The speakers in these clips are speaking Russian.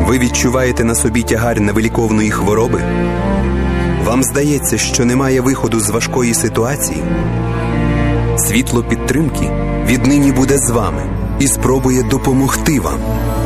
Ви відчуваєте на собі тягар невиліковної хвороби? Вам здається, що немає виходу з важкої ситуації? Світло підтримки віднині буде з вами і спробує допомогти вам.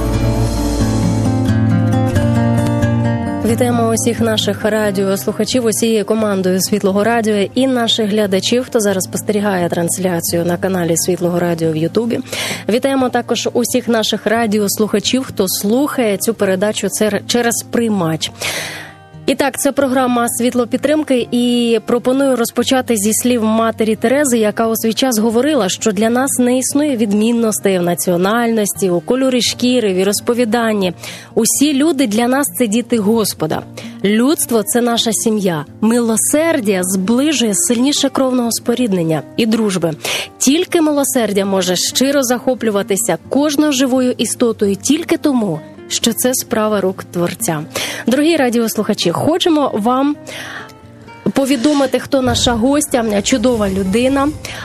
Вітаємо усіх наших радіослухачів, усією командою Світлого Радіо і наших глядачів, хто зараз спостерігає трансляцію на каналі Світлого Радіо в Ютубі. Вітаємо також усіх наших радіослухачів, хто слухає цю передачу через приймач. І так, це програма «Світло підтримки», і пропоную розпочати зі слів матері Терези, яка у свій час говорила, що для нас не існує відмінностей в національності, у кольорі шкіри, віросповіданні. Усі люди для нас – це діти Господа. Людство – це наша сім'я. Милосердя зближує сильніше кровного споріднення і дружби. Тільки милосердя може щиро захоплюватися кожною живою істотою тільки тому, що це справа рук Творця. Дорогі радіослухачі, хочемо вам повідомити, хто наша гостя. Чудова людина,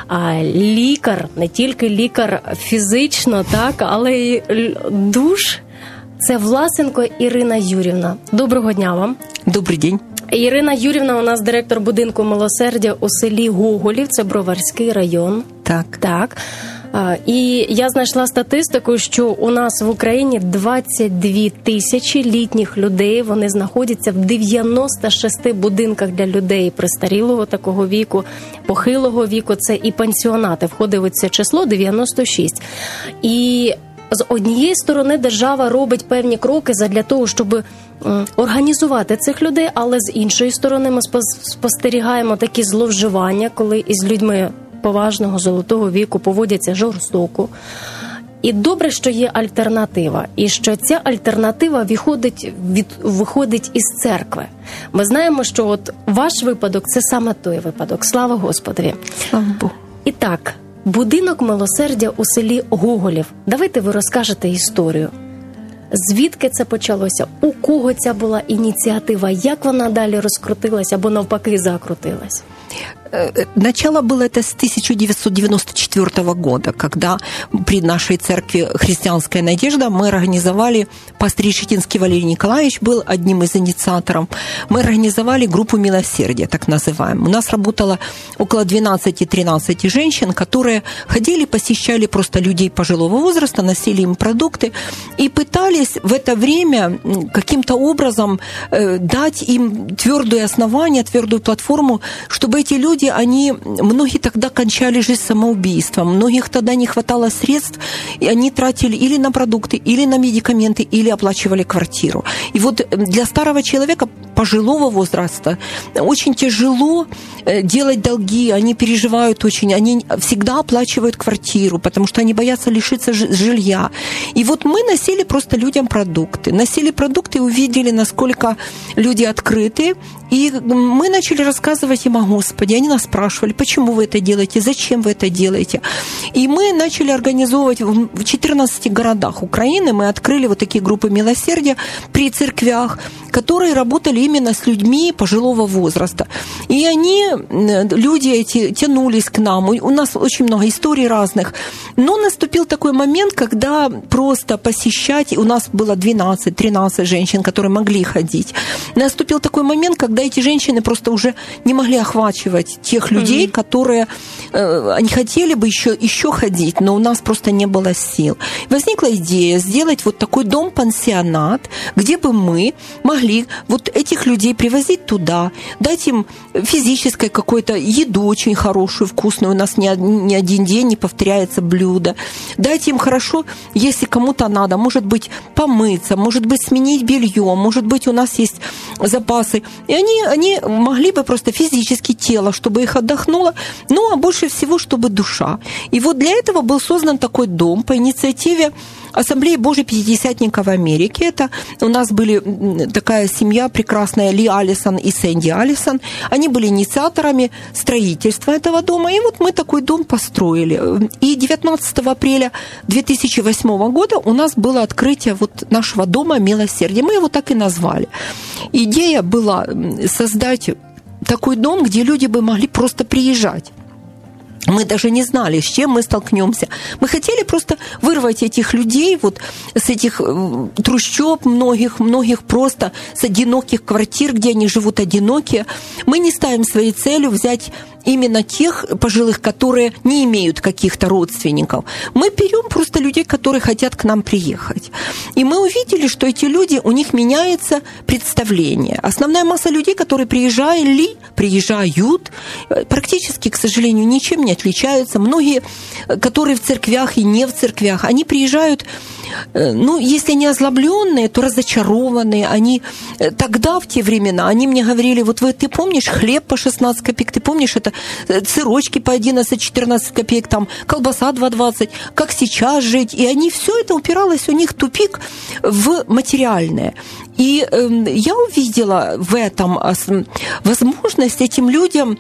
лікар, не тільки лікар фізично, так, але й душ. Це Власенко Ірина Юрівна. Доброго дня вам. Добрий день. Ірина Юрівна у нас директор будинку милосердя у селі Гоголів, це Броварський район. Так. І я знайшла статистику, що у нас в Україні 22 тисячі літніх людей, вони знаходяться в 96 будинках для людей престарілого такого віку, похилого віку, це і пансіонати, входить у це число 96. І з однієї сторони держава робить певні кроки для того, щоб організувати цих людей, але з іншої сторони ми спостерігаємо такі зловживання, коли із людьми поважного золотого віку поводяться жорстоко. І добре, що є альтернатива. І що ця альтернатива виходить із церкви. Ми знаємо, що от ваш випадок – це саме той випадок. Слава Господові. Слава Богу. І так, будинок милосердя у селі Гоголів. Давайте ви розкажете історію. Звідки це почалося? У кого ця була ініціатива? Як вона далі розкрутилася або навпаки закрутилась? Начало было это с 1994 года, когда при нашей церкви «Христианская надежда» мы организовали, пастырь Решетинский Валерий Николаевич был одним из инициаторов, мы организовали группу милосердия, так называемую. У нас работало около 12-13 женщин, которые ходили, посещали просто людей пожилого возраста, носили им продукты и пытались в это время каким-то образом дать им твердое основание, твердую платформу, чтобы эти люди, многие тогда кончали жизнь самоубийством, многих тогда не хватало средств, и они тратили или на продукты, или на медикаменты, или оплачивали квартиру. И вот для старого человека пожилого возраста очень тяжело делать долги, они переживают очень, они всегда оплачивают квартиру, потому что они боятся лишиться жилья. И вот мы носили просто людям продукты, увидели, насколько люди открыты, и мы начали рассказывать им о Господе. Они нас спрашивали, почему вы это делаете, зачем вы это делаете. И мы начали организовывать в 14 городах Украины, мы открыли вот такие группы милосердия при церквях, которые работали именно с людьми пожилого возраста. И люди эти тянулись к нам. У нас очень много историй разных. Но наступил такой момент, когда просто посещать, у нас было 12-13 женщин, которые могли ходить. Наступил такой момент, когда эти женщины просто уже не могли охватывать тех людей, которые они хотели бы еще ходить, но у нас просто не было сил. Возникла идея сделать вот такой дом-пансионат, где бы мы могли вот этих людей привозить туда, дать им физической какой-то еду очень хорошую, вкусную, у нас ни один день не повторяется блюдо, дать им хорошо, если кому-то надо, может быть, помыться, может быть, сменить белье, может быть, у нас есть запасы. И они могли бы просто физически тело, чтобы их отдохнуло, ну, а больше всего, чтобы душа. И вот для этого был создан такой дом по инициативе Ассамблеи Божьей Пятидесятников в Америке. Это у нас были такая семья прекрасная, Ли Алисон и Сэнди Алисон. Они были инициаторами строительства этого дома. И вот мы такой дом построили. И 19 апреля 2008 года у нас было открытие вот нашего дома милосердия. Мы его так и назвали. Идея была создать такой дом, где люди бы могли просто приезжать. Мы даже не знали, с чем мы столкнемся. Мы хотели просто вырвать этих людей вот с этих трущоб многих просто с одиноких квартир, где они живут одинокие. Мы не ставим своей целью взять именно тех пожилых, которые не имеют каких-то родственников. Мы берем просто людей, которые хотят к нам приехать. И мы увидели, что эти люди, у них меняется представление. Основная масса людей, которые приезжают, практически, к сожалению, ничем не отличаются. Многие, которые в церквях и не в церквях, они приезжают, если не озлобленные, то разочарованные. Они тогда, в те времена, они мне говорили, ты помнишь хлеб по 16 копеек, ты помнишь это сырочки по 11-14 копеек, там колбаса 2,20, как сейчас жить. И они все это упиралось, у них тупик в материальное. И я увидела в этом возможность этим людям,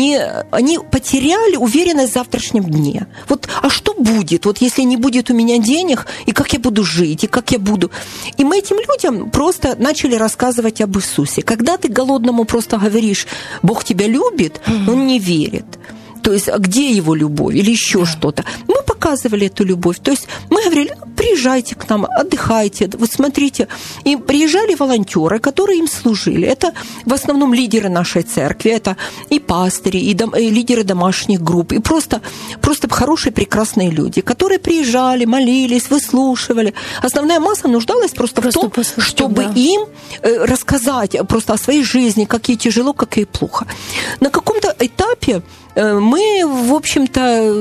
они потеряли уверенность в завтрашнем дне. А что будет, если не будет у меня денег, и как я буду жить, и как я буду... И мы этим людям просто начали рассказывать об Иисусе. Когда ты голодному просто говоришь, Бог тебя любит, он не верит. То есть, где его любовь или еще что-то. Мы показывали эту любовь. То есть мы говорили, приезжайте к нам, отдыхайте. Смотрите. И приезжали волонтеры, которые им служили. Это в основном лидеры нашей церкви. Это и пастыри, и лидеры домашних групп. И просто хорошие, прекрасные люди, которые приезжали, молились, выслушивали. Основная масса нуждалась просто в том, чтобы им рассказать просто о своей жизни, как ей тяжело, как ей плохо. На каком-то этапе мы, в общем-то,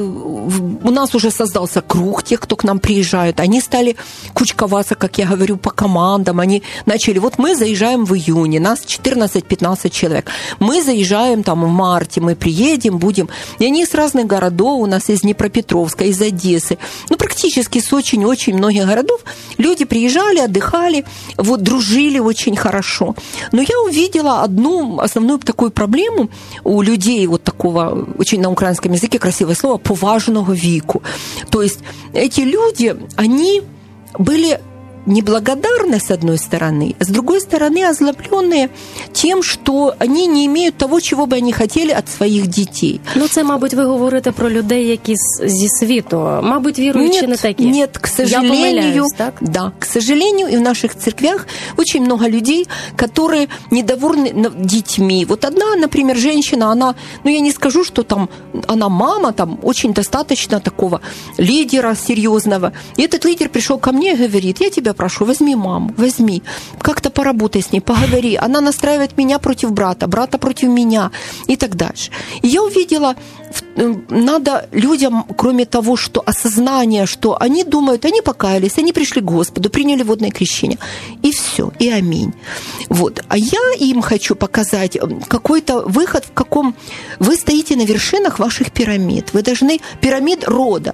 у нас уже создался круг тех, кто к нам приезжает. Они стали кучковаться, как я говорю, по командам. Они начали, мы заезжаем в июне, нас 14-15 человек. Мы заезжаем там в марте, мы приедем, будем. И они из разных городов, у нас из Днепропетровска, из Одессы. Практически с очень-очень многих городов люди приезжали, отдыхали, дружили очень хорошо. Но я увидела одну основную такую проблему у людей такого, очень на украинском языке красивое слово, поважного веку. То есть эти люди, они были неблагодарны, с одной стороны, а с другой стороны озлобленные тем, що вони не мають того, чого б вони хотіли від своїх дітей. Це, мабуть, ви говорите про людей, які зі світу. Мабуть, віруючі не такі. Нет, к сожалению, да, к сожалению, и в наших церквях очень много людей, которые недовольны детьми. Одна, например, женщина, она, я не скажу, что там она мама, там очень достаточно такого лидера серьезного. И этот лидер пришел ко мне и говорит, я тебя прошу, возьми маму, возьми, как-то поработай с ней, поговори. Она настраивает меня против брата, брата против меня и так дальше. И я увидела, надо людям, кроме того, что осознание, что они думают, они покаялись, они пришли к Господу, приняли водное крещение, и все, и аминь. А я им хочу показать какой-то выход, в каком вы стоите на вершинах ваших пирамид. Вы должны, пирамид рода.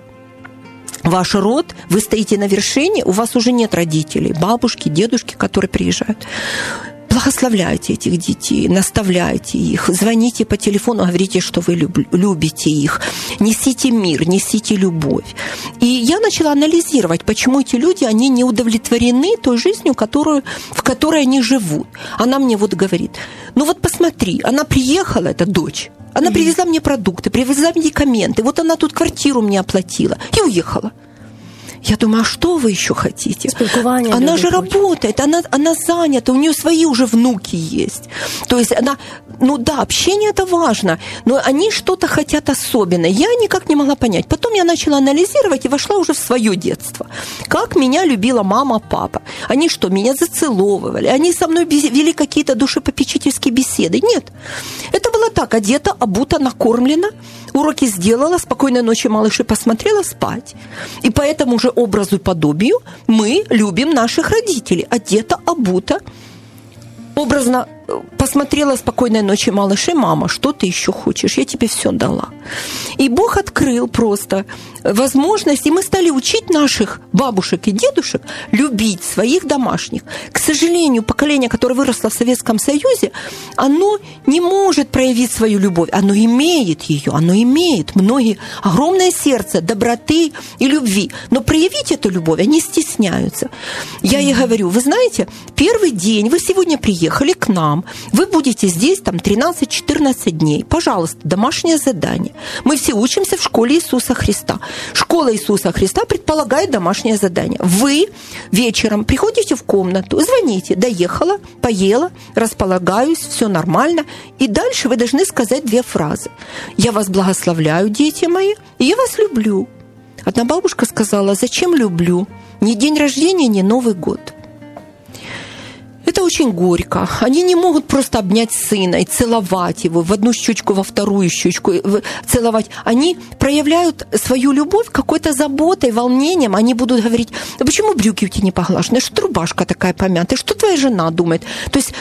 Ваш род, вы стоите на вершине, у вас уже нет родителей, бабушки, дедушки, которые приезжают. Благословляйте этих детей, наставляйте их, звоните по телефону, говорите, что вы любите их, несите мир, несите любовь. И я начала анализировать, почему эти люди, они не удовлетворены той жизнью, в которой они живут. Она мне говорит, посмотри, она приехала, эта дочь, она привезла мне продукты, привезла медикаменты, она тут квартиру мне оплатила и уехала. Я думаю, а что вы еще хотите? Она же работает, она занята, у нее свои уже внуки есть. То есть она, общение это важно, но они что-то хотят особенное. Я никак не могла понять. Потом я начала анализировать и вошла уже в свое детство. Как меня любила мама, папа. Они что, меня зацеловывали? Они со мной вели какие-то душепопечительские беседы? Нет. Это было так, одета, обута, накормлена, уроки сделала, спокойной ночи, малыши, посмотрела, спать. И поэтому уже образу и подобию мы любим наших родителей. Одета, обута, образно посмотрела спокойной ночи, малыши, мама, что ты еще хочешь? Я тебе все дала. И Бог открыл просто возможность, и мы стали учить наших бабушек и дедушек любить своих домашних. К сожалению, поколение, которое выросло в Советском Союзе, оно не может проявить свою любовь. Оно имеет ее, оно имеет огромное сердце доброты и любви. Но проявить эту любовь они стесняются. Я ей говорю, вы знаете, первый день вы сегодня приехали к нам, нам. Вы будете здесь 13-14 дней. Пожалуйста, домашнее задание. Мы все учимся в школе Иисуса Христа. Школа Иисуса Христа предполагает домашнее задание. Вы вечером приходите в комнату, звоните, доехала, поела, располагаюсь, все нормально. И дальше вы должны сказать 2 фразы. «Я вас благословляю, дети мои, и я вас люблю». Одна бабушка сказала: «Зачем люблю? Ни день рождения, ни Новый год». Это очень горько. Они не могут просто обнять сына и целовать его в одну щечку, во вторую щечку, целовать. Они проявляют свою любовь какой-то заботой, волнением. Они будут говорить: «Да почему брюки у тебя не поглажены? Что рубашка такая помятая? Что твоя жена думает?» То есть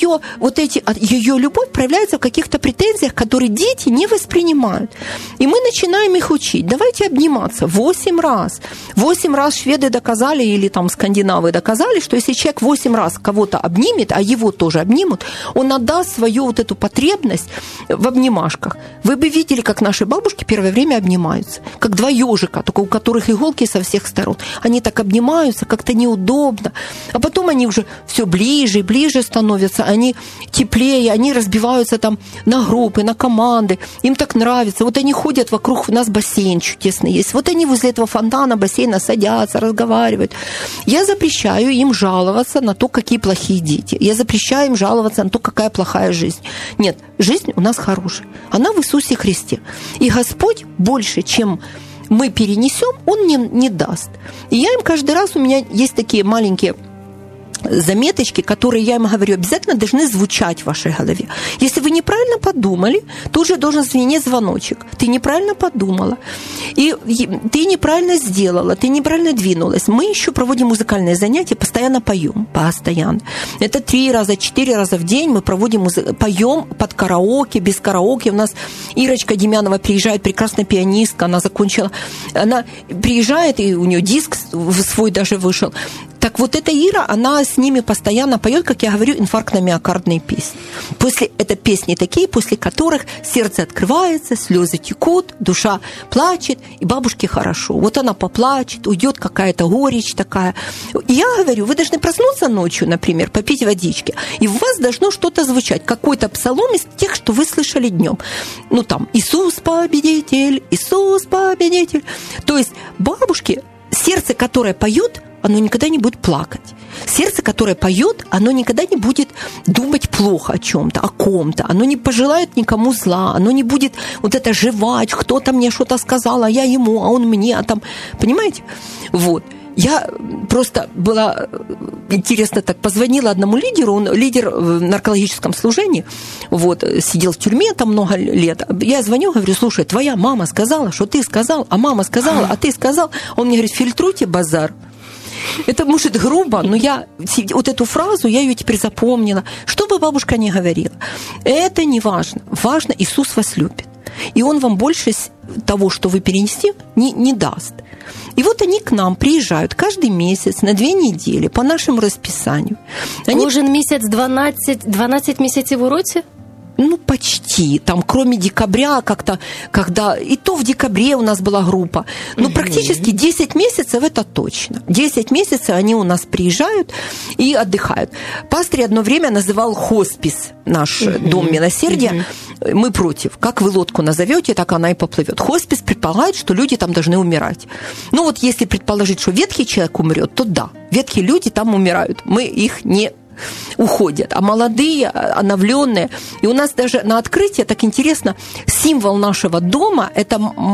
ее любовь проявляется в каких-то претензиях, которые дети не воспринимают. И мы начинаем их учить. Давайте обниматься 8 раз. 8 раз шведы доказали, или там скандинавы доказали, что если человек 8 раз кого-то обнимет, а его тоже обнимут, он отдаст свою вот эту потребность в обнимашках. Вы бы видели, как наши бабушки первое время обнимаются, как 2 ежика, только у которых иголки со всех сторон. Они так обнимаются, как-то неудобно. А потом они уже все ближе и ближе становятся, они теплее, они разбиваются там на группы, на команды. Им так нравится. Вот они ходят вокруг, у нас бассейн чудесный есть. Вот они возле этого фонтана, бассейна садятся, разговаривают. Я запрещаю им жаловаться на то, какие плохие дети. Я запрещаю им жаловаться на то, какая плохая жизнь. Нет, жизнь у нас хорошая. Она в Иисусе Христе. И Господь больше, чем мы перенесем, Он не даст. И я им каждый раз, у меня есть такие маленькие заметочки, которые я им говорю, обязательно должны звучать в вашей голове. Если вы неправильно подумали, то уже должен звенеть звоночек. Ты неправильно подумала, и ты неправильно сделала, ты неправильно двинулась. Мы еще проводим музыкальные занятия, постоянно поем. Постоянно. Это 3 раза, 4 раза в день мы проводим поем под караоке, без караоке. У нас Ирочка Демьянова приезжает, прекрасная пианистка, она закончила. Она приезжает, и у нее диск свой даже вышел. Так вот эта Ира, она с ними постоянно поет, как я говорю, инфарктно-миокардные песни. Это песни такие, после которых сердце открывается, слезы текут, душа плачет, и бабушке хорошо. Вот она поплачет, уйдет какая-то горечь такая. И я говорю, вы должны проснуться ночью, например, попить водички, и в вас должно что-то звучать, какой-то псалом из тех, что вы слышали днем. Ну там, Иисус победитель, Иисус победитель. То есть бабушки, сердце, которое поет, оно никогда не будет плакать. Сердце, которое поет, оно никогда не будет думать плохо о чем-то, о ком-то. Оно не пожелает никому зла. Оно не будет вот это жевать. Кто-то мне что-то сказал, а я ему, а он мне. А там, понимаете? Вот. Я просто была, интересно так, позвонила одному лидеру, он лидер в наркологическом служении, вот, сидел в тюрьме там много лет. Я звоню, говорю, слушай, твоя мама сказала, что ты сказал, а мама сказала, а ты сказал. Он мне говорит, фильтруйте базар. Это, может, грубо, но я вот эту фразу, я ее теперь запомнила. Что бы бабушка ни говорила, это не важно. Важно, Иисус вас любит. И Он вам больше того, что вы перенести, не даст. И вот они к нам приезжают каждый месяц на 2 недели по нашему расписанию. Кожен месяц 12 месяцев у році? Ну, почти. Там, кроме декабря, как-то, когда... И то в декабре у нас была группа. Но практически 10 месяцев это точно. 10 месяцев они у нас приезжают и отдыхают. Пастырь одно время называл хоспис наш дом милосердия. Мы против. Как вы лодку назовете, так она и поплывет. Хоспис предполагает, что люди там должны умирать. Ну, вот если предположить, что ветхий человек умрет, то да, ветхие люди там умирают. Мы их не уходят, а молодые, обновленные. И у нас даже на открытии, так интересно, символ нашего дома – это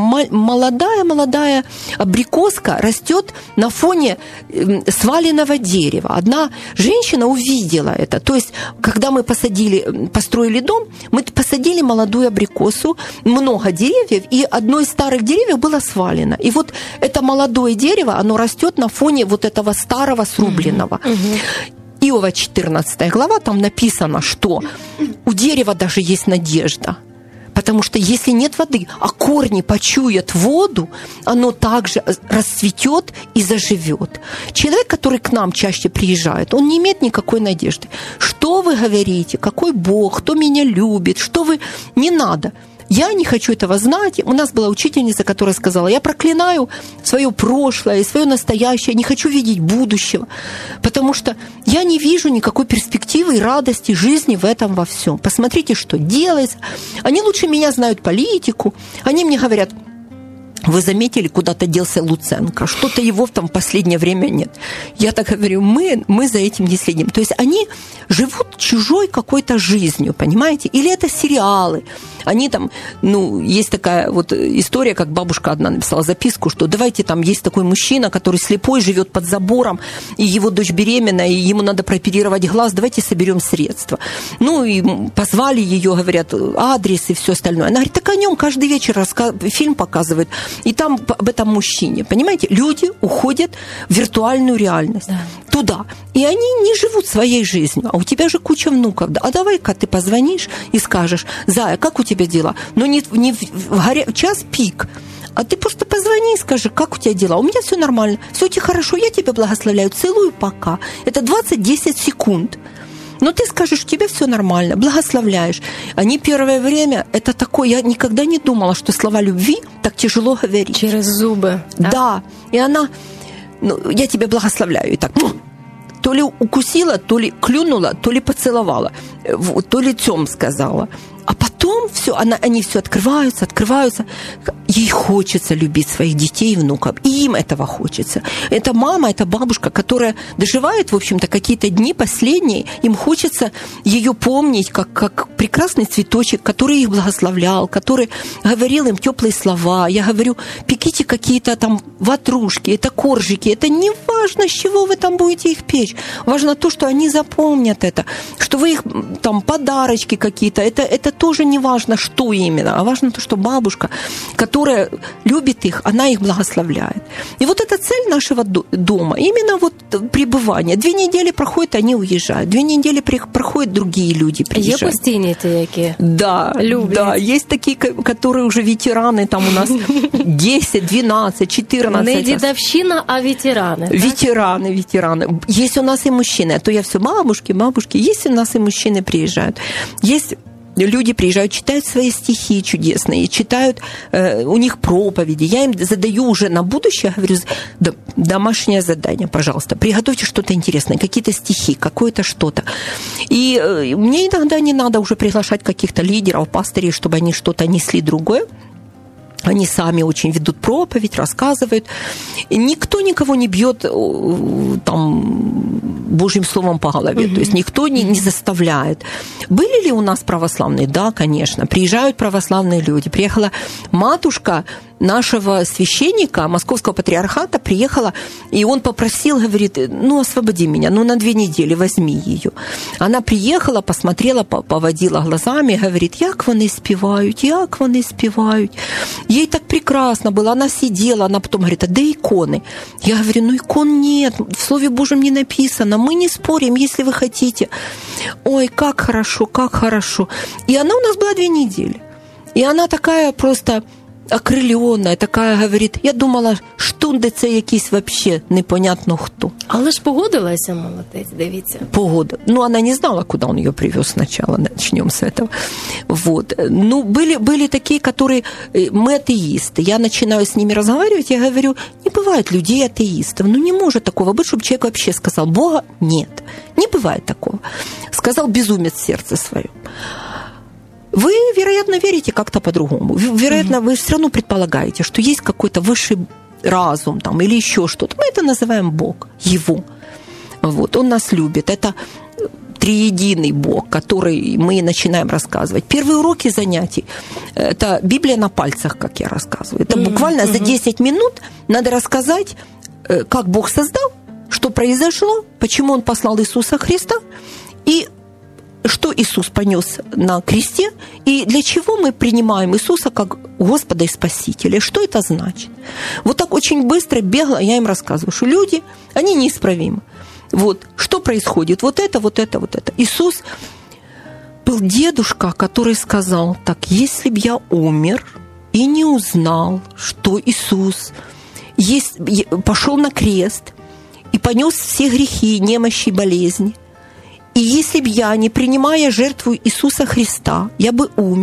молодая абрикоска растет на фоне сваленного дерева. Одна женщина увидела это. То есть, когда мы построили дом, мы посадили молодую абрикосу, много деревьев, и одно из старых деревьев было свалено. И вот это молодое дерево, оно растет на фоне вот этого старого срубленного. Иова 14 глава, там написано, что у дерева даже есть надежда. Потому что если нет воды, а корни почуят воду, оно также расцветет и заживет. Человек, который к нам чаще приезжает, он не имеет никакой надежды. Что вы говорите? Какой Бог? Кто меня любит? Что вы... Не надо. я не хочу этого знать. У нас была учительница, которая сказала, я проклинаю свое прошлое и свое настоящее, не хочу видеть будущего, потому что я не вижу никакой перспективы и радости жизни в этом во всем. Посмотрите, что делается. Они лучше меня знают политику. Они мне говорят, вы заметили, куда-то делся Луценко, что-то его там в последнее время нет. Я так говорю, мы за этим не следим. То есть они живут чужой какой-то жизнью, понимаете? Или это сериалы. Они там, есть такая вот история, как бабушка одна написала записку, что давайте там есть такой мужчина, который слепой, живет под забором, и его дочь беременна, и ему надо прооперировать глаз, давайте соберем средства. И позвали ее, говорят, адрес и все остальное. Она говорит, так о нем каждый вечер фильм показывают, и там об этом мужчине. Понимаете, люди уходят в виртуальную реальность, туда. И они не живут своей жизнью. А у тебя же куча внуков. А давай-ка ты позвонишь и скажешь, Зая, как у тебя дела? Но не в час пик. А ты просто позвони и скажи, как у тебя дела? У меня все нормально, все у тебя хорошо, я тебя благословляю, целую, пока. Это 20-10 секунд. Но ты скажешь, у тебя все нормально, благословляешь. Они первое время, это такое, я никогда не думала, что слова любви так тяжело говорить. Через зубы. Да. И она, я тебя благословляю. И так, то ли укусила, то ли клюнула, то ли поцеловала, то лицом сказала. А потом они все открываются. Ей хочется любить своих детей и внуков. И им этого хочется. Это мама, это бабушка, которая доживает, в общем-то, какие-то дни последние. Им хочется ее помнить, как прекрасный цветочек, который их благословлял, который говорил им теплые слова. Я говорю, пеките какие-то там ватрушки, это коржики. Это не важно, с чего вы там будете их печь. Важно то, что они запомнят это, что вы их там подарочки какие-то. Это тоже не важно, что именно, а важно то, что бабушка, которая любит их, она их благословляет. И вот это цель нашего дома, именно вот пребывание. 2 недели проходит, они уезжают. 2 недели проходят, другие люди приезжают. Є постійні ті, які люблять. Да, есть такие, которые уже ветераны, там у нас 10, 12, 14. Не дедовщина, а ветераны. Ветераны. Есть у нас и мужчины, а то я все бабушки. Есть у нас и мужчины приезжают. Есть люди приезжают, читают свои стихи чудесные, читают, у них проповеди. Я им задаю уже на будущее, говорю, домашнее задание, пожалуйста, приготовьте что-то интересное, какие-то стихи, какое-то что-то. И мне иногда не надо уже приглашать каких-то лидеров, пастырей, чтобы они что-то несли другое. Они сами очень ведут проповедь, рассказывают. Никто никого не бьет там Божьим словом по голове. То есть никто не заставляет. Были ли у нас православные? Да, конечно. Приезжают православные люди. Приехала матушка нашего священника, Московского патриархата, приехала, и он попросил, говорит, освободи меня, на 2 недели возьми ее. Она приехала, посмотрела, поводила глазами, говорит, як вони співають. Ей так прекрасно было, она сидела, она потом говорит, а где иконы? Я говорю, икон нет, в Слове Божьем не написано, мы не спорим, если вы хотите. Ой, как хорошо. И она у нас была 2 недели. И она такая просто окрилена, така, говорить, я думала, штунди це якісь вообще непонятно хто. Але ж погодилася, молодець, дивіться. Погода. Она не знала, куда он ее привез сначала, начнем с этого. Вот. Были такие, которые, мы атеисты, я начинаю с ними разговаривать, я говорю, не бывает людей атеистов, не может такого быть, чтобы человек вообще сказал, Бога нет, не бывает такого. Сказал безумец в сердце своем. Вы, вероятно, верите как-то по-другому. Вероятно, вы все равно предполагаете, что есть какой-то высший разум там, или еще что-то. Мы это называем Бог, Его. Вот. Он нас любит. Это триединый Бог, который мы начинаем рассказывать. Первые уроки занятий – это Библия на пальцах, как я рассказываю. Это буквально за 10 минут надо рассказать, как Бог создал, что произошло, почему Он послал Иисуса Христа и что Иисус понес на кресте, и для чего мы принимаем Иисуса как Господа и Спасителя. Что это значит? Вот так очень быстро, бегло я им рассказываю, что люди, они неисправимы. Вот, что происходит? Вот это. Иисус был дедушка, который сказал, так, если б я умер и не узнал, что Иисус пошел на крест и понес все грехи, немощи, болезни, и если бы я, не принимая жертву Иисуса Христа, я бы умер,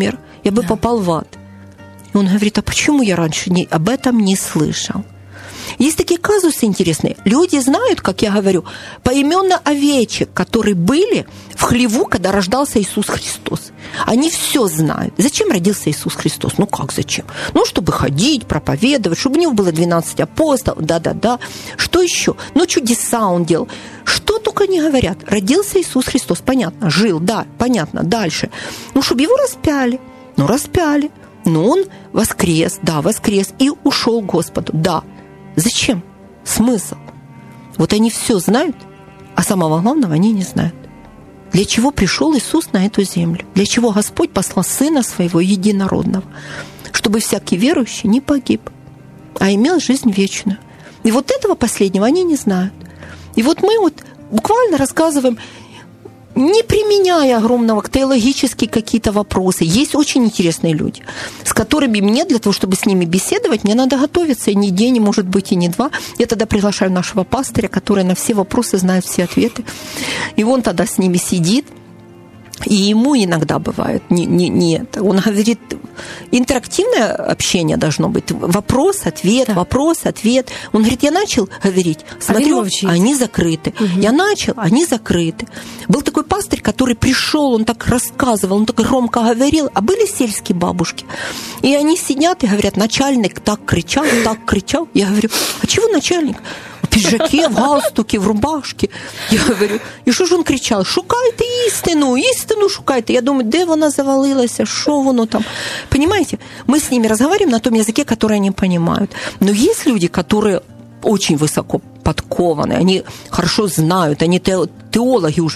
я бы попал в ад. И он говорит, а почему я раньше об этом не слышал? Есть такие казусы интересные. Люди знают, как я говорю, поименно овечек, которые были в хлеву, когда рождался Иисус Христос. Они все знают. Зачем родился Иисус Христос? Ну как зачем? Ну, чтобы ходить, проповедовать, чтобы у него было 12 апостолов, да-да-да. Что еще? Ну, чудеса он делал. Что только не говорят. Родился Иисус Христос, понятно, жил, да, понятно, дальше. Ну, чтобы его распяли. Ну, распяли. Но он воскрес, да, воскрес, и ушел к Господу, да. Зачем? Смысл? Вот они все знают, а самого главного они не знают. Для чего пришел Иисус на эту землю? Для чего Господь послал Сына Своего Единородного? Чтобы всякий верующий не погиб, а имел жизнь вечную. И вот этого последнего они не знают. И вот мы вот буквально рассказываем, не применяя огромного теологические какие-то вопросы. Есть очень интересные люди, с которыми мне, для того, чтобы с ними беседовать, мне надо готовиться и не день, и, может быть, и не два. Я тогда приглашаю нашего пастыря, который на все вопросы знает все ответы. И он тогда с ними сидит, и ему иногда бывает не это. Он говорит, интерактивное общение должно быть. Вопрос-ответ, да. Вопрос-ответ. Он говорит, я начал говорить, смотрю, они закрыты. Угу. Я начал, они закрыты. Был такой пастырь, который пришел, он так рассказывал, он так громко говорил, а были сельские бабушки. И они сидят и говорят, начальник так кричал. Я говорю, а чего начальник? В пиджаке, в галстуке, в рубашке. Я говорю, і що ж він кричав? Шукайте істину шукайте. Я думаю, де вона завалилася, що воно там? Понимаете? Мы с ними разговариваем на том языке, который они понимают. Но есть люди, которые очень высоко подкованы, они хорошо знают, они теологи уже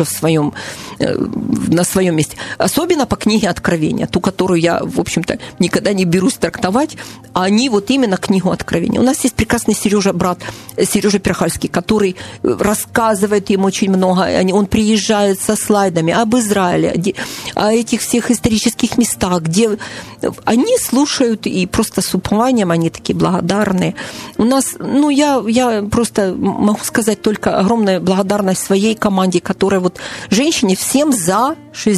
на своем месте. Особенно по книге Откровения, ту, которую я, в общем-то, никогда не берусь трактовать, а они вот именно книгу Откровения. У нас есть прекрасный брат Сережа Перхальский, который рассказывает им очень много, он приезжает со слайдами об Израиле, о этих всех исторических местах, где они слушают, и просто с упованием они такие благодарные. У нас, я просто могу сказать только огромная благодарность своей команде, которая вот женщине всем за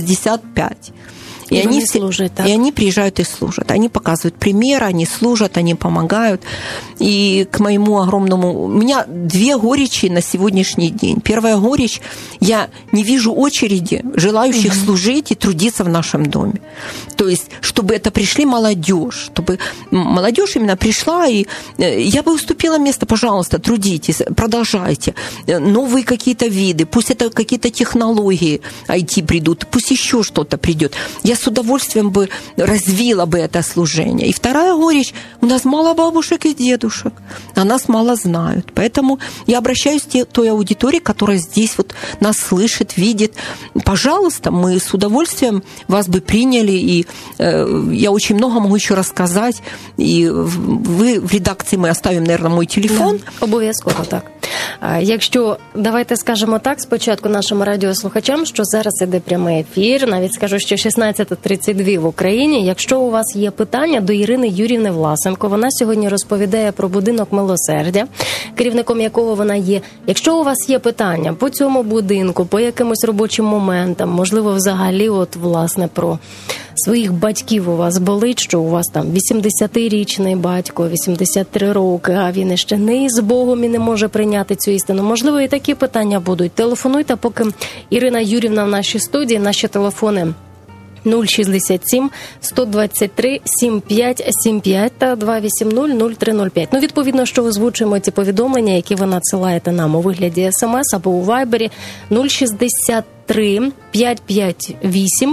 65. И они служат, и они приезжают и служат. Они показывают пример, они служат, они помогают. И к моему огромному... У меня 2 горечи на сегодняшний день. Первая горечь, я не вижу очереди желающих служить и трудиться в нашем доме. То есть, чтобы это пришли молодежь, чтобы молодежь именно пришла, и я бы уступила место, пожалуйста, трудитесь, продолжайте. Новые какие-то виды, пусть это какие-то технологии IT придут, пусть еще что-то придет. Я с удовольствием бы развила бы это служение. И вторая горечь, у нас мало бабушек и дедушек, а нас мало знают. Поэтому я обращаюсь к той аудитории, которая здесь вот нас слышит, видит. Пожалуйста, мы с удовольствием вас бы приняли, и я очень много могу еще рассказать. І ви в редакції ми оставимо, наверное, мой телефон. Обов'язково, так. Якщо, давайте скажемо так спочатку нашим радіослухачам, що зараз іде прямий ефір, навіть скажу, що 16:32 в Україні. Якщо у вас є питання до Ірини Юріївни Власенко, вона сьогодні розповідає про будинок милосердя, керівником якого вона є. Якщо у вас є питання по цьому будинку, по якимось робочим моментам, можливо, взагалі, от, власне, про своїх батьків у вас болить, що у вас там 80-річний батько, 83 роки, а він ще не із Богом і не може прийняти цю істину. Можливо, і такі питання будуть. Телефонуйте, поки Ірина Юріївна в нашій студії. Наші телефони 067 123 7575 та 280-0305. Відповідно, що озвучуємо ці повідомлення, які ви надсилаєте нам у вигляді СМС або у Вайбері 063 558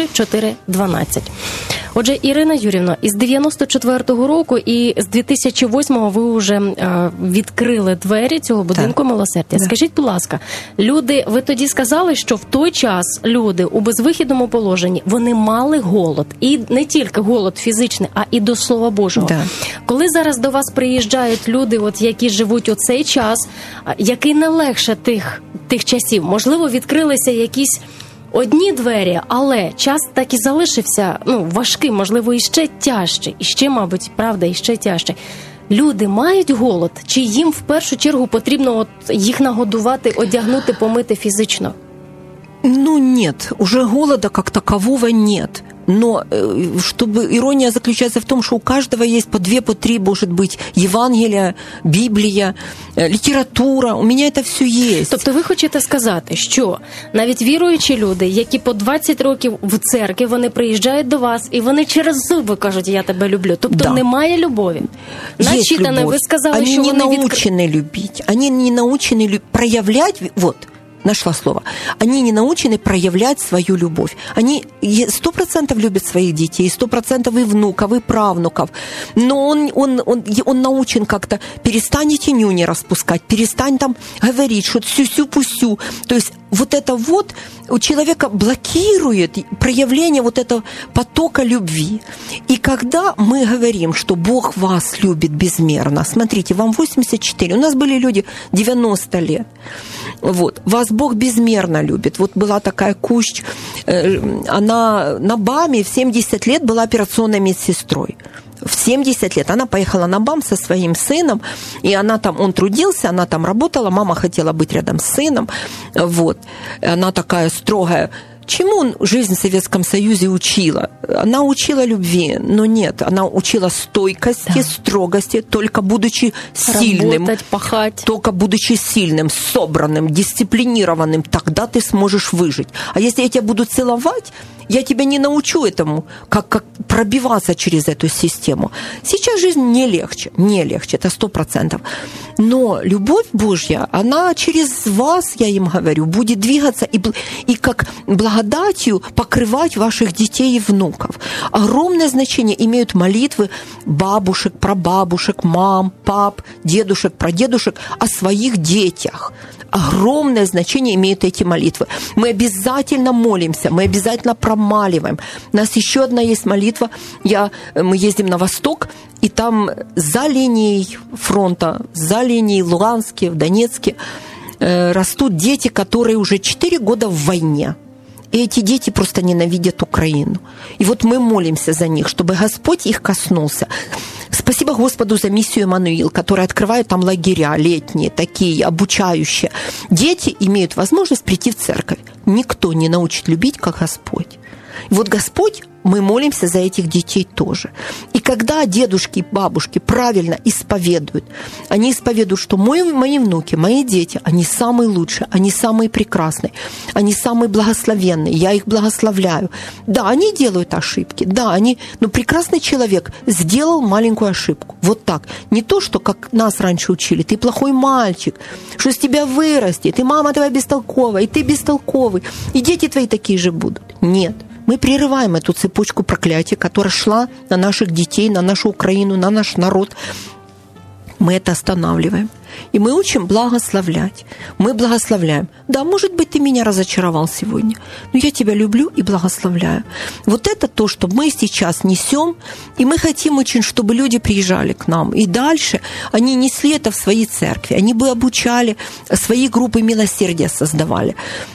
4412. Отже, Ірина Юріївна, із 94-го року і з 2008-го ви вже відкрили двері цього будинку милосердя. Скажіть, будь ласка, люди, ви тоді сказали, що в той час люди у безвихідному положенні, вони мали голод. І не тільки голод фізичний, а і до Слова Божого. Да. Коли зараз до вас приїжджають люди, от, які живуть у цей час, який не легше тих часів? Можливо, відкрилися якісь одні двері, але час так і залишився, важкий, можливо, іще тяжчий, іще, мабуть, правда, іще тяжчий. Люди мають голод? Чи їм в першу чергу потрібно їх нагодувати, одягнути, помити фізично? Нет, уже голода как такового нет. Но чтобы ирония заключается в том, что у каждого есть по 2, по 3, может быть, Євангелія, Біблія, література. У мене це все є. Тобто ви хочете сказати, що навіть віруючі люди, які по 20 років в церкві, вони приїжджають до вас, і вони через зуби кажуть, я тебе люблю. Тобто немає любові. Начитане, ви сказали, що вони не научены любить. Они не научены проявлять... Вот. Нашла слово. Они не научены проявлять свою любовь. Они 100% любят своих детей, 100% и внуков, и правнуков. Но он научен как-то перестаньте нюни распускать, перестань там говорить, что сю-сю-пусю. То есть вот это вот у человека блокирует проявление вот этого потока любви. И когда мы говорим, что Бог вас любит безмерно, смотрите, вам 84, у нас были люди 90 лет, вот, вас Бог безмерно любит. Вот была такая Кущ, она на БАМе в 70 лет была операционной медсестрой. В 70 лет она поехала на БАМ со своим сыном, и он трудился, она там работала, мама хотела быть рядом с сыном, вот. Она такая строгая. Чему жизнь в Советском Союзе учила? Она учила любви, но нет, она учила стойкости, строгости, только будучи сильным. Работать, пахать. Только будучи сильным, собранным, дисциплинированным, тогда ты сможешь выжить. А если я тебя буду целовать, я тебя не научу этому, как пробиваться через эту систему. Сейчас жизнь не легче, это 100%. Но любовь Божья, она через вас, я им говорю, будет двигаться и как благодатью покрывать ваших детей и внуков. Огромное значение имеют молитвы бабушек, прабабушек, мам, пап, дедушек, прадедушек о своих детях. Огромное значение имеют эти молитвы. Мы обязательно молимся, мы обязательно промаливаем. У нас еще одна есть молитва. Мы ездим на восток, и там за линией фронта, за линией Луганске, в Донецке растут дети, которые уже 4 года в войне. И эти дети просто ненавидят Украину. И вот мы молимся за них, чтобы Господь их коснулся. Спасибо Господу за миссию Эммануил, которая открывает там лагеря летние, такие, обучающие. Дети имеют возможность прийти в церковь. Никто не научит любить, как Господь. И вот Господь, мы молимся за этих детей тоже. И когда дедушки и бабушки правильно исповедуют, они исповедуют, что мои внуки, мои дети, они самые лучшие, они самые прекрасные, они самые благословенные, я их благословляю. Да, они делают ошибки, да, но прекрасный человек сделал маленькую ошибку. Вот так. Не то, что, как нас раньше учили, ты плохой мальчик, что из тебя вырастет, и мама твоя бестолковая, и ты бестолковый, и дети твои такие же будут. Нет. Мы прерываем эту цепочку проклятий, которая шла на наших детей, на нашу Украину, на наш народ. Мы это останавливаем. И мы учим благословлять. Мы благословляем. Да, может быть, ты меня разочаровал сегодня, но я тебя люблю и благословляю. Вот это то, что мы сейчас несем, и мы хотим очень, чтобы люди приезжали к нам. И дальше они несли это в свои церкви. Они бы обучали, свои группы милосердия создавали.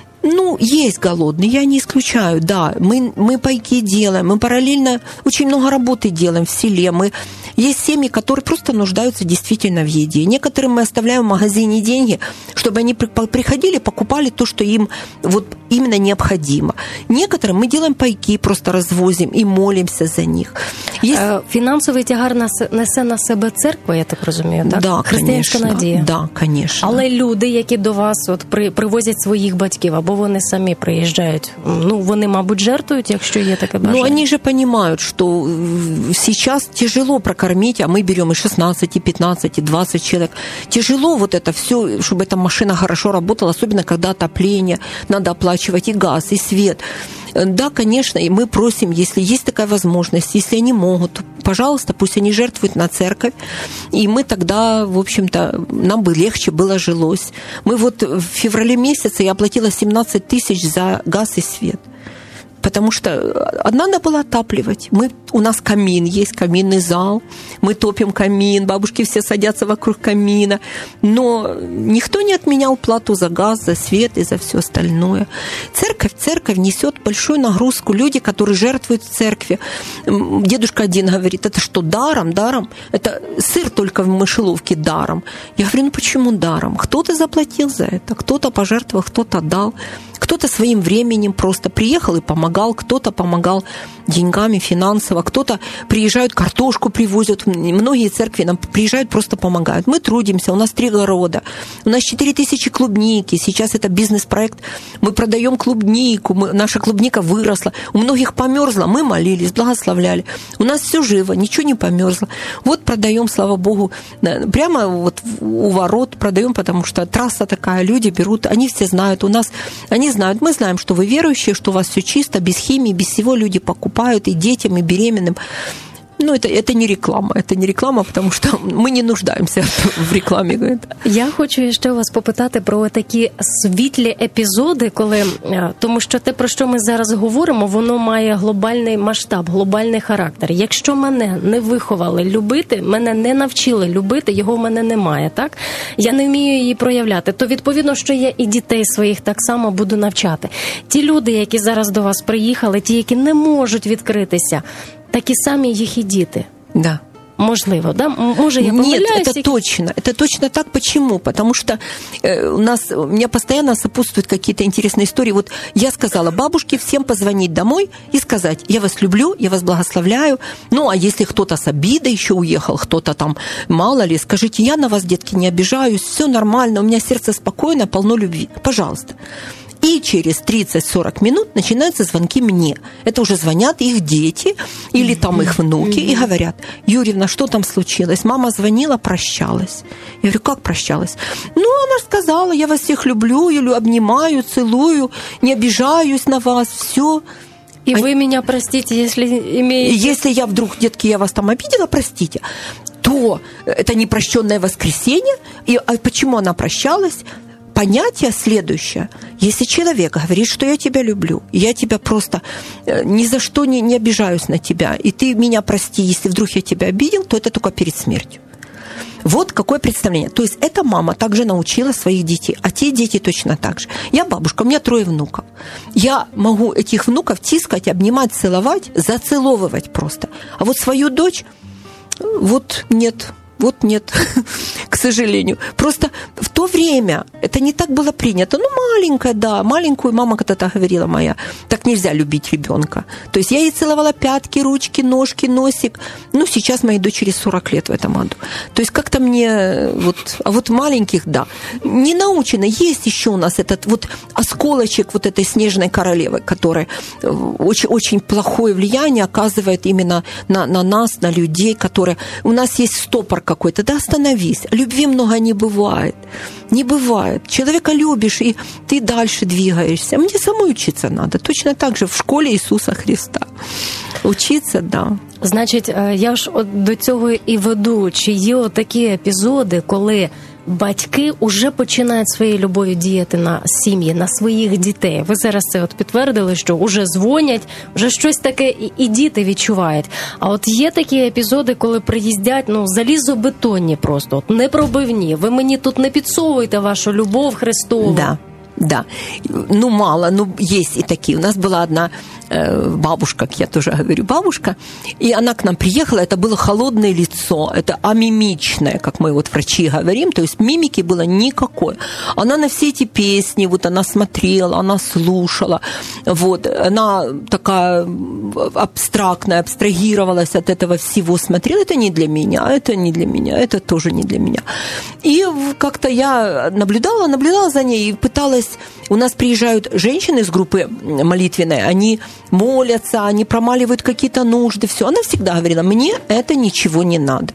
Есть голодные, я не исключаю, да, мы пайки делаем, мы параллельно очень много работы делаем в селе, есть семьи, которые просто нуждаются действительно в еде. Некоторым мы оставляем в магазине деньги, чтобы они приходили, покупали то, что им вот именно необходимо. Некоторым мы делаем пайки, просто развозим и молимся за них. Фінансовий тягар несе на себе церква, я так розумію, так? Да, Християнська надія. Да, конечно. Але люди, які до вас привозять своїх батьків, або вони самі приїжджають, вони, мабуть, жертвують, якщо є таке бажання. Они же понимают, что сейчас тяжело прокормить, а мы берем и 16, и 15, и 20 человек. Тяжело вот это все, чтобы эта машина хорошо работала, особенно когда отопление, надо оплачивать и газ, и свет. Да, конечно, и мы просим, если есть такая возможность, если они могут, пожалуйста, пусть они жертвуют на церковь, и мы тогда, в общем-то, нам бы легче было жилось. Мы вот в феврале месяце я оплатила 17 тысяч за газ и свет. Потому что надо было отапливать. У нас камин есть, каминный зал. Мы топим камин, бабушки все садятся вокруг камина. Но никто не отменял плату за газ, за свет и за все остальное. Церковь несет большую нагрузку. Люди, которые жертвуют в церкви. Дедушка один говорит, это что, даром? Это сыр только в мышеловке даром. Я говорю, почему даром? Кто-то заплатил за это, кто-то пожертвовал, кто-то дал. Кто-то своим временем просто приехал и помогал помогал, кто-то помогал деньгами, финансово, кто-то приезжают, картошку привозят, многие церкви нам приезжают, просто помогают. Мы трудимся, у нас 3 огорода, у нас 4000 клубники, сейчас это бизнес-проект, мы продаем клубнику, наша клубника выросла, у многих померзла, мы молились, благословляли, у нас все живо, ничего не померзло. Вот продаем, слава Богу, прямо вот у ворот продаем, потому что трасса такая, люди берут, они все знают, у нас, они знают, мы знаем, что вы верующие, что у вас все чисто, без химии, без всего люди покупают и детям, и беременным. Ну, это не реклама, потому що ми не нуждаємося в рекламі. Я хочу ще вас попитати про такі світлі епізоди, коли, тому що те, про що ми зараз говоримо, воно має глобальний масштаб, глобальний характер. Якщо мене не виховали любити, мене не навчили любити, його в мене немає, так? Я не вмію її проявляти, то відповідно, що я і дітей своїх так само буду навчати. Ті люди, які зараз до вас приїхали, ті, які не можуть відкритися, такі самі їх і діти. Да. Можливо, да? Може, я помиляюсь? Нет, это точно так. Почему? Потому что меня постоянно сопутствуют какие-то интересные истории. Вот я сказала бабушке всем позвонить домой и сказать: я вас люблю, я вас благословляю. Ну, а если кто-то с обидой еще уехал, кто-то там, мало ли, скажите: я на вас, детки, не обижаюсь, все нормально, у меня сердце спокойно, полно любви. Пожалуйста. И через 30-40 минут начинаются звонки мне. Это уже звонят их дети или там их внуки и говорят: Юрьевна, что там случилось? Мама звонила, прощалась. Я говорю: как прощалась? Ну, она сказала: я вас всех люблю, обнимаю, целую, не обижаюсь на вас, все. И вы меня простите, если имеете... Если я вдруг, детки, я вас там обидела, простите, то это непрощенное воскресенье. А почему она прощалась? Понятие следующее. Если человек говорит, что я тебя люблю, я тебя просто ни за что не обижаюсь на тебя, и ты меня прости, если вдруг я тебя обидел, то это только перед смертью. Вот какое представление. То есть эта мама также научила своих детей, а те дети точно так же. Я бабушка, у меня 3 внуков. Я могу этих внуков тискать, обнимать, целовать, зацеловывать просто. А вот свою дочь, вот нет. Вот нет, к сожалению. Просто в то время это не так было принято. Ну, маленькая, да, маленькую мама когда-то говорила моя: так нельзя любить ребенка. То есть я ей целовала пятки, ручки, ножки, носик. Ну, сейчас моей дочери 40 лет в этом году. То есть как-то мне вот... А вот маленьких, да, не научено. Есть еще у нас этот вот осколочек вот этой снежной королевы, которая очень, очень плохое влияние оказывает именно на нас, на людей, которые... У нас есть стопор какой-то, да остановись. Любви много не бывает. Не бывает. Человека любишь, и ты дальше двигаешься. Мне самой учиться надо. Точно так же в школі Ісуса Христа. Учиться, да. Значить, я ж до цього і веду. Чи є такі епізоди, коли батьки вже починають своєю любов'ю діяти на сім'ї, на своїх дітей? Ви зараз це от підтвердили, що вже дзвонять, вже щось таке і діти відчувають. А от є такі епізоди, коли приїздять, ну, залізобетонні просто, от непробивні. Ви мені тут не підсовуєте вашу любов Христову. Да. Да, ну мало, ну есть и такие. У нас была одна бабушка, как я тоже говорю, бабушка, и она к нам приехала, это было холодное лицо, это амимичное, как мы вот врачи говорим, то есть мимики было никакой. Она на все эти песни, вот она смотрела, она слушала, вот, она такая абстрактная, абстрагировалась от этого всего, смотрела, это не для меня, это не для меня, это тоже не для меня. И как-то я наблюдала за ней и пыталась. У нас приезжают женщины из группы молитвенной, они молятся, они промаливают какие-то нужды, все. Она всегда говорила: мне это ничего не надо.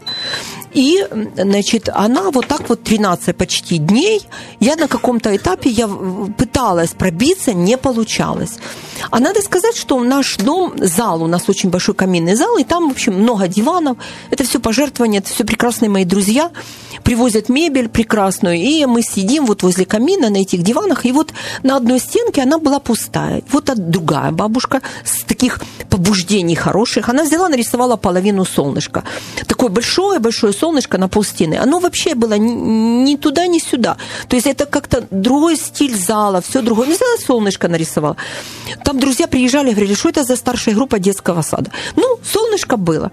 И, значит, она вот так вот 13 почти дней, я на каком-то этапе, я пыталась пробиться, не получалось. А надо сказать, что наш дом, зал, у нас очень большой каминный зал, и там, в общем, много диванов, это все пожертвования, это все прекрасные мои друзья, привозят мебель прекрасную, и мы сидим вот возле камина на этих диванах, и вот на одной стенке она была пустая. Вот другая бабушка с таких побуждений хороших, она взяла, нарисовала половину солнышка. Такое большое-большое солнышко на полстены. Оно вообще было ни туда, ни сюда. То есть это как-то другой стиль зала, все другое. Не знаю, солнышко нарисовала. Там друзья приезжали, говорили: что это за старшая группа детского сада? Ну, солнышко было.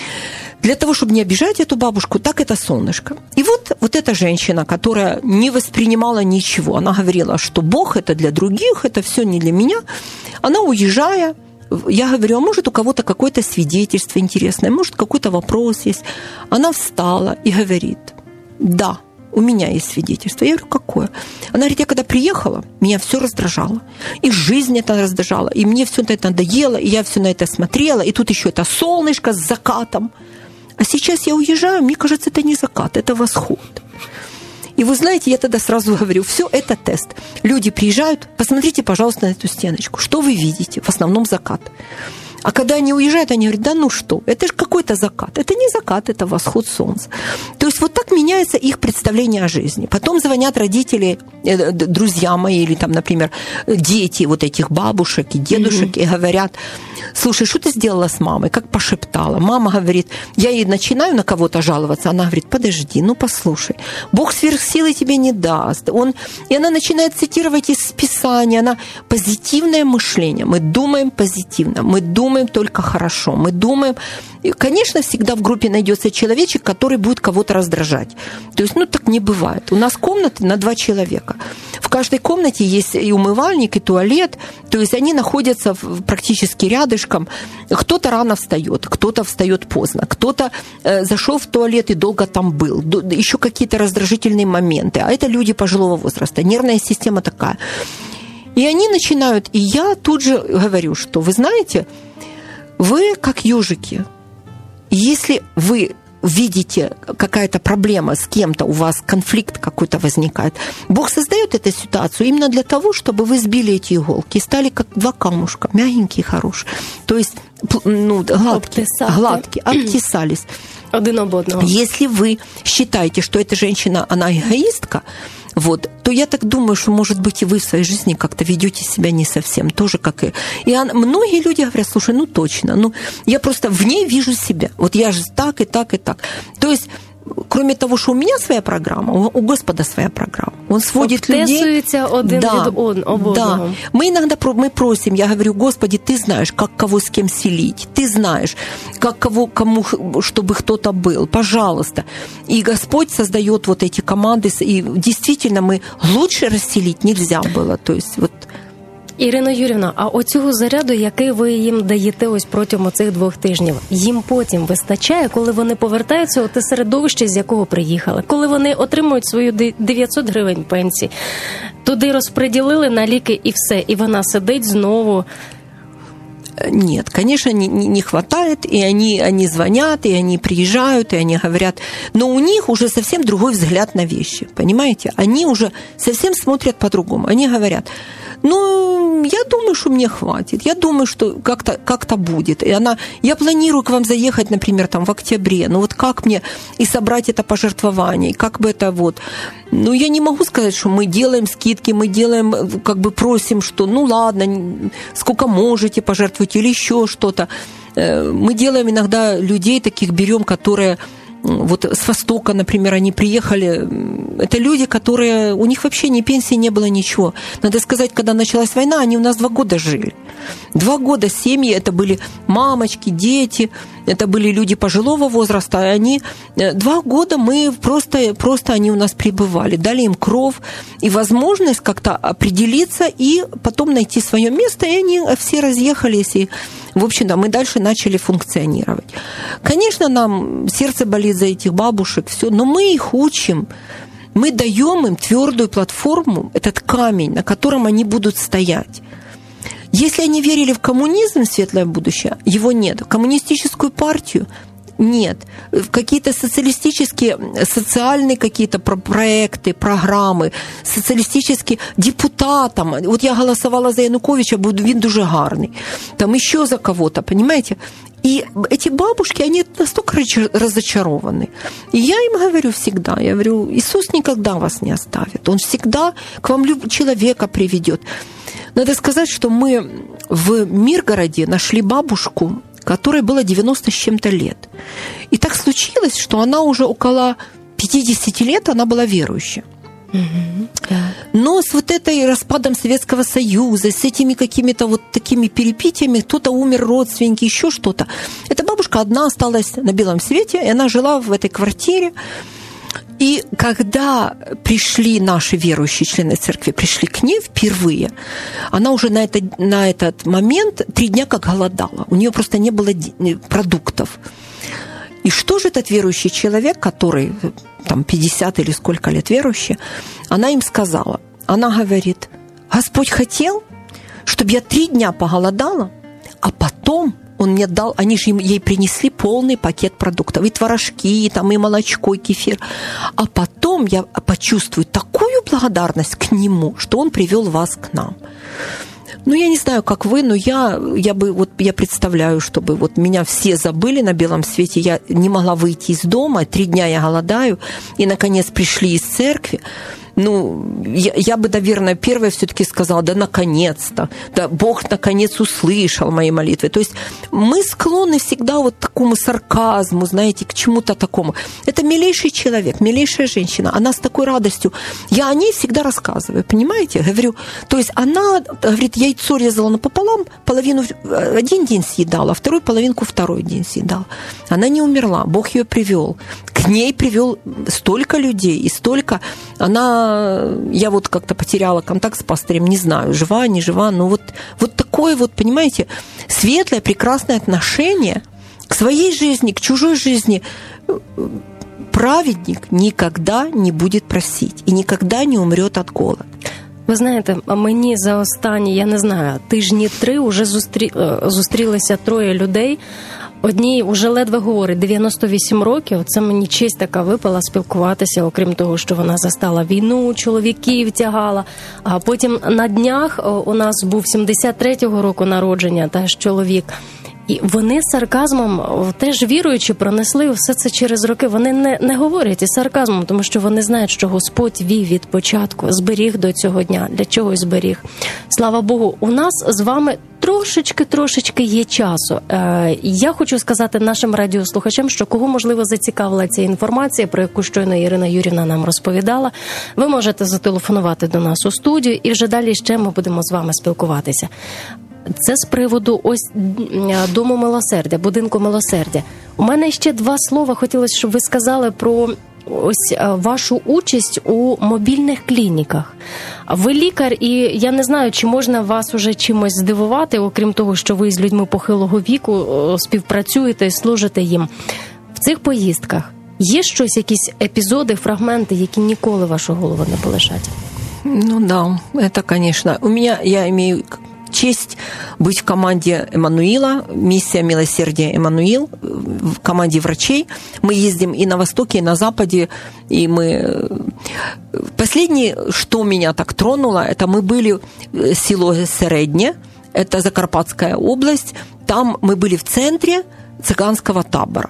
Для того, чтобы не обижать эту бабушку, так это солнышко. И вот эта женщина, которая не воспринимала ничего, она говорила, что Бог это для других, это все не для меня. Она, уезжая, Я говорю, а может у кого-то какое-то свидетельство интересное, может какой-то вопрос есть. Она встала и говорит, да, у меня есть свидетельство. Я говорю, какое? Она говорит, я когда приехала, меня все раздражало. И жизнь это раздражала, и мне все это надоело, и я все на это смотрела, и тут еще это солнышко с закатом. А сейчас я уезжаю, мне кажется, это не закат, это восход. И вы знаете, я тогда сразу говорю, все это тест. Люди приезжают, посмотрите, пожалуйста, на эту стеночку. Что вы видите? В основном закат. А когда они уезжают, они говорят, да ну что, это же какой-то закат. Это не закат, это восход солнца. То есть вот так меняется их представление о жизни. Потом звонят родители, друзья мои, или там, например, дети вот этих бабушек и дедушек, и говорят, слушай, что ты сделала с мамой? Как пошептала. Мама говорит, я ей начинаю на кого-то жаловаться, она говорит, подожди, ну послушай, Бог сверхсилы тебе не даст. И она начинает цитировать из Писания, она позитивное мышление. Мы думаем позитивно, мы думаем только хорошо, мы думаем... Конечно, всегда в группе найдется человечек, который будет кого-то раздражать. То есть, так не бывает. У нас комнаты на 2 человека. В каждой комнате есть и умывальник, и туалет. То есть они находятся практически рядышком. Кто-то рано встает, кто-то встает поздно, кто-то зашел в туалет и долго там был. Еще какие-то раздражительные моменты. А это люди пожилого возраста. Нервная система такая. И они начинают... И я тут же говорю, что, вы знаете, вы как ежики. Если вы видите какая-то проблема с кем-то, у вас конфликт какой-то возникает, Бог создает эту ситуацию именно для того, чтобы вы сбили эти иголки и стали как 2 камушка, мягенькие, хорошие. То есть гладкие, обтесались. Один об одного. Если вы считаете, что эта женщина, она эгоистка, то я так думаю, что, может быть, и вы в своей жизни как-то ведете себя не совсем, тоже как и... многие люди говорят, слушай, точно, я просто в ней вижу себя. Я же так и так и так. То есть, кроме того, что у меня своя программа, у Господа своя программа. Он сводит людей... Обтесуються один від одного. Да. Мы иногда просим, я говорю, Господи, Ты знаешь, как кого с кем селить. Ты знаешь, как кому, чтобы кто-то был. Пожалуйста. И Господь создает вот эти команды. И действительно, мы лучше расселить нельзя было. То есть Ірино Юрівна, а оцього заряду, який ви їм даєте ось протягом цих 2 тижнів, їм потім вистачає, коли вони повертаються у те середовище, з якого приїхали, коли вони отримують свою 900 гривень пенсії, туди розподілили на ліки і все, і вона сидить знову? Нет, конечно, не хватает, и они звонят, и они приезжают, и они говорят, но у них уже совсем другой взгляд на вещи, понимаете? Они уже совсем смотрят по-другому. Они говорят, я думаю, что мне хватит, я думаю, что как-то будет. И я планирую к вам заехать, например, в октябре, как мне и собрать это пожертвование, как бы это я не могу сказать, что мы делаем скидки, мы делаем, просим, что ладно, сколько можете пожертвовать или еще что-то. Мы делаем иногда людей таких, берем, которые с Востока, например, они приехали. Это люди, которые... У них вообще ни пенсии не было, ничего. Надо сказать, когда началась война, они у нас 2 года жили. 2 года семьи, это были мамочки, дети, это были люди пожилого возраста. И они 2 года мы просто они у нас пребывали. Дали им кров и возможность как-то определиться и потом найти свое место. И они все разъехались. И, в общем-то, мы дальше начали функционировать. Конечно, нам сердце болит за этих бабушек, все, но мы их учим. Мы даем им твердую платформу, этот камень, на котором они будут стоять. Если они верили в коммунизм, светлое будущее, его нет. В коммунистическую партию нет. В какие-то социалистические, социальные какие-то проекты, программы, социалистические депутатам. Я голосовала за Януковича, він дуже гарний. Там еще за кого-то, понимаете? И эти бабушки, они настолько разочарованы. И я им говорю всегда, Иисус никогда вас не оставит. Он всегда к вам человека приведет. Надо сказать, что мы в Миргороде нашли бабушку, которой было 90 с чем-то лет. И так случилось, что она уже около 50 лет, она была верующая. Но с этой распадом Советского Союза, с этими какими-то такими перипетиями, кто-то умер, родственники, еще что-то. Эта бабушка одна осталась на белом свете, и она жила в этой квартире. И когда пришли наши верующие члены церкви, пришли к ней впервые, она уже на этот момент 3 дня как голодала. У нее просто не было продуктов. И что же этот верующий человек, который там 50 или сколько лет верующий, она им сказала, она говорит, Господь хотел, чтобы я 3 дня поголодала, а потом Он мне дал, они же ей принесли полный пакет продуктов, и творожки, и, там, и молочко, и кефир. А потом я почувствую такую благодарность к Нему, что Он привел вас к нам. Ну, я не знаю, как вы, но я представляю, чтобы вот меня все забыли на белом свете, я не могла выйти из дома, 3 дня я голодаю, и, наконец, пришли из церкви. Ну, я бы, наверное, первое все-таки сказала, да, наконец-то, да, Бог, наконец, услышал мои молитвы. То есть мы склонны всегда вот к такому сарказму, знаете, к чему-то такому. Это милейший человек, милейшая женщина, она с такой радостью. Я о ней всегда рассказываю, понимаете? Говорю, то есть она, говорит, яйцо резала напополам, половину 1 день съедала, а вторую половинку 2 день съедала. Она не умерла, Бог ее привел. К ней привел столько людей, и столько... Я вот как-то потеряла контакт с пастырем, не знаю, жива, не жива, но вот такое вот, понимаете, светлое, прекрасное отношение к своей жизни, к чужой жизни. Праведник никогда не будет просить і ніколи не умрет від голоду. Ви знаєте, мені за останні, я не знаю, 3 тижні вже зустрілися 3 людей. Одній уже ледве говорить, 98 років, це мені честь така випала спілкуватися, окрім того, що вона застала війну, чоловіків тягала. А потім на днях у нас був 73-го року народження, теж чоловік. І вони з сарказмом, теж віруючи, пронесли все це через роки. Вони не говорять із сарказмом, тому що вони знають, що Господь вів від початку, зберіг до цього дня, для чогось зберіг. Слава Богу, у нас з вами трошечки є часу. Я хочу сказати нашим радіослухачам, що кого, можливо, зацікавила ця інформація, про яку щойно Ірина Юрівна нам розповідала, ви можете зателефонувати до нас у студію, і вже далі ще ми будемо з вами спілкуватися. Це з приводу ось Дому милосердя, будинку милосердя. У мене ще 2 слова хотілося, щоб ви сказали про ось вашу участь у мобільних клініках. Ви лікар, і я не знаю, чи можна вас уже чимось здивувати, окрім того, що ви з людьми похилого віку співпрацюєте і служите їм. В цих поїздках є щось, якісь епізоди, фрагменти, які ніколи вашу голову не полишать? Ну да, это, конечно. Я имею честь быть в команде Эммануила, миссия милосердия Эммануил, в команде врачей. Мы ездим и на Востоке, и на Западе, и мы... Последнее, что меня так тронуло, это мы были в село Середне, это Закарпатская область, там мы были в центре цыганского табора.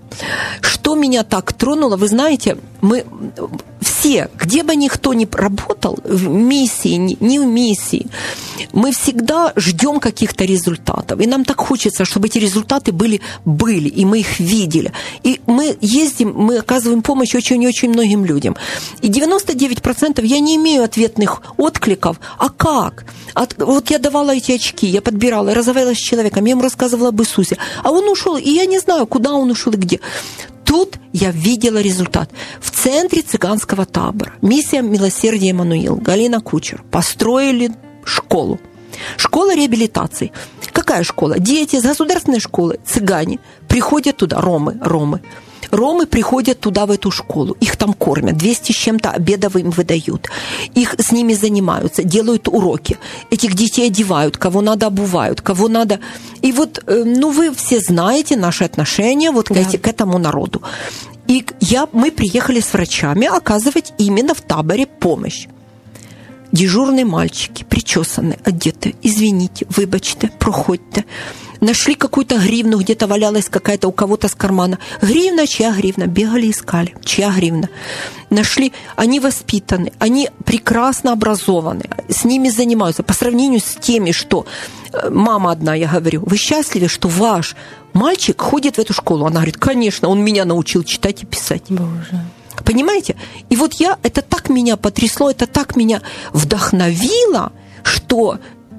Что меня так тронуло, вы знаете, мы все, где бы никто ни работал, в миссии, не в миссии, мы всегда ждем каких-то результатов. И нам так хочется, чтобы эти результаты были, и мы их видели. И мы ездим, мы оказываем помощь очень-очень многим людям. И 99% я не имею ответных откликов. А как? Вот я давала эти очки, я подбирала, я разговаривала с человеком, я ему рассказывала об Иисусе. А он ушел, и я не знаю, куда он ушел и где. Тут я видела результат. В центре цыганского табора миссия милосердия Эммануил, Галина Кучер, построили школу. Школа реабилитации. Какая школа? Дети с государственной школы, цыгане, приходят туда, ромы. Ромы приходят туда, в эту школу. Их там кормят. 200 с чем-то обедов им выдают. Их с ними занимаются, делают уроки. Этих детей одевают, кого надо обувают, кого надо... И вот, вы все знаете наши отношения вот к этому народу. И мы приехали с врачами оказывать именно в таборе помощь. Дежурные мальчики, причесанные, одеты. Извините, выбачьте, проходьте. Нашли какую-то гривну, где-то валялась какая-то у кого-то с кармана. Гривна, чья гривна? Бегали, искали. Чья гривна? Нашли. Они воспитаны, они прекрасно образованы, с ними занимаются. По сравнению с теми, что... Мама одна, я говорю, вы счастливы, что ваш мальчик ходит в эту школу? Она говорит, конечно, он меня научил читать и писать. Боже. Понимаете? И вот это так меня потрясло, это так меня вдохновило, что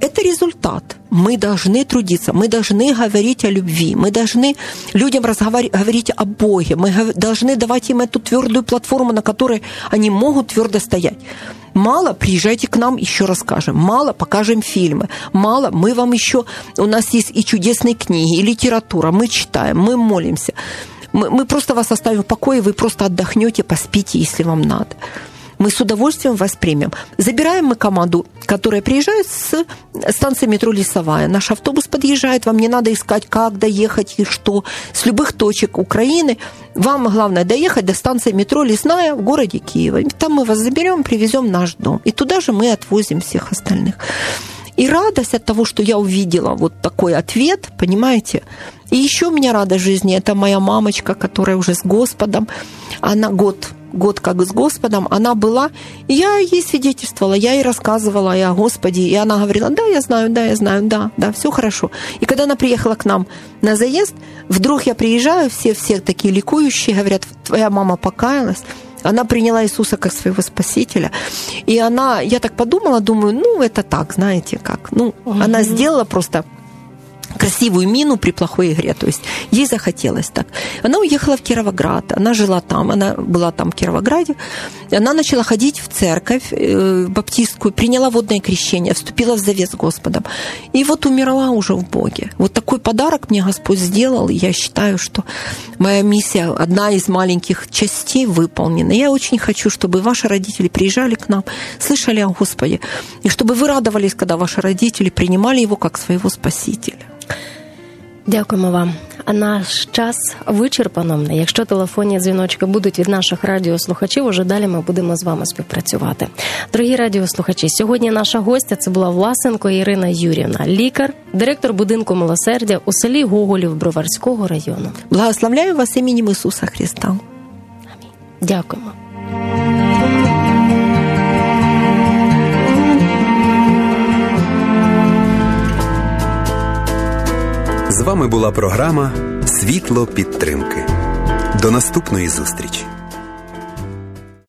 это результат. Мы должны трудиться, мы должны говорить о любви, мы должны людям говорить о Боге, мы должны давать им эту твердую платформу, на которой они могут твердо стоять. Мало, приезжайте к нам, еще расскажем. Мало, покажем фильмы. Мало, мы вам еще... У нас есть и чудесные книги, и литература. Мы читаем, мы молимся. Мы просто вас оставим в покое, вы просто отдохнете, поспите, если вам надо. Мы с удовольствием вас примем. Забираем мы команду, которая приезжает с станции метро «Лесовая». Наш автобус подъезжает, вам не надо искать, как доехать и что. С любых точек Украины вам главное доехать до станции метро «Лесная» в городе Киева. Там мы вас заберем, привезем в наш дом. И туда же мы отвозим всех остальных. И радость от того, что я увидела вот такой ответ, понимаете? И еще у меня радость жизни, это моя мамочка, которая уже с Господом, она год как с Господом, она была, и я ей свидетельствовала, я ей рассказывала о Господе, и она говорила, да, я знаю, да, все хорошо. И когда она приехала к нам на заезд, вдруг я приезжаю, все такие ликующие, говорят, твоя мама покаялась, она приняла Иисуса как своего Спасителя. И я так подумала, думаю, это так, знаете как. Она сделала просто красивую мину при плохой игре, то есть ей захотелось так. Она уехала в Кировоград, она жила там, она была там в Кировограде, она начала ходить в церковь баптистскую, приняла водное крещение, вступила в завет с Господом. И вот умерла уже в Боге. Вот такой подарок мне Господь сделал, и я считаю, что моя миссия, одна из маленьких частей выполнена. Я очень хочу, чтобы ваши родители приезжали к нам, слышали о Господе, и чтобы вы радовались, когда ваши родители принимали Его как своего Спасителя. Дякуємо вам. А наш час вичерпано. Якщо телефонні дзвіночки будуть від наших радіослухачів, уже далі ми будемо з вами співпрацювати. Дорогі радіослухачі, сьогодні наша гостя – це була Власенко Ірина Юріївна, лікар, директор будинку милосердя у селі Гоголів Броварського району. Благословляю вас іменем Ісуса Христа. Амінь. Дякуємо. З вами була програма «Світло підтримки». До наступної зустрічі!